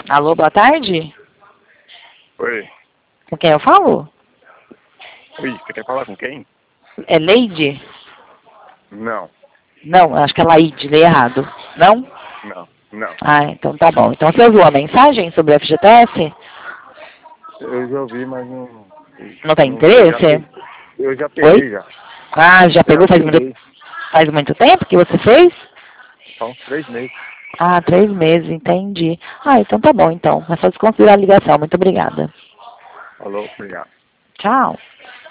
Alô, boa tarde? Oi. Com quem eu falo? Oi, você quer falar com quem? É Leide? Não, Não, acho que é Laide, lê errado. Não? não. Ah, então tá bom. Então você ouviu a mensagem sobre o FGTS? Eu já ouvi, mas não... Não tem não eu já interesse? peguei, eu já Oi? peguei já. Ah, já Já pegou peguei. faz muito tempo que você fez? São uns 3 meses. Ah, 3 meses, entendi. Ah, então tá bom, então. É só desconsiderar a ligação. Muito obrigada. Falou, obrigado. Tchau.